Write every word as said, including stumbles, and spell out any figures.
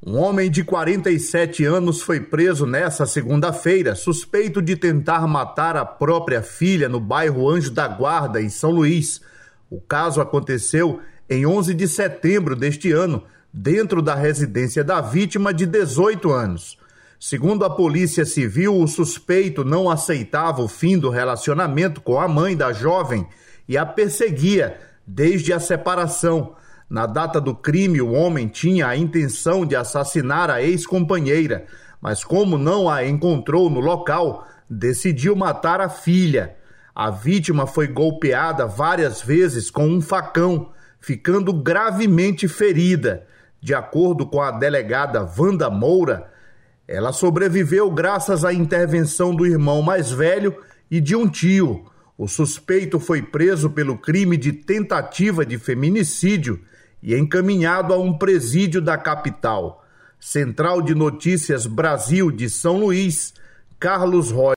Um homem de quarenta e sete anos foi preso nesta segunda-feira, suspeito de tentar matar a própria filha no bairro Anjo da Guarda, em São Luís. O caso aconteceu em onze de setembro deste ano, dentro da residência da vítima de dezoito anos. Segundo a Polícia Civil, o suspeito não aceitava o fim do relacionamento com a mãe da jovem e a perseguia desde a separação. Na data do crime, o homem tinha a intenção de assassinar a ex-companheira, mas como não a encontrou no local, decidiu matar a filha. A vítima foi golpeada várias vezes com um facão, ficando gravemente ferida. De acordo com a delegada Wanda Moura, ela sobreviveu graças à intervenção do irmão mais velho e de um tio. O suspeito foi preso pelo crime de tentativa de feminicídio e encaminhado a um presídio da capital. Central de Notícias Brasil de São Luís, Carlos Rocha.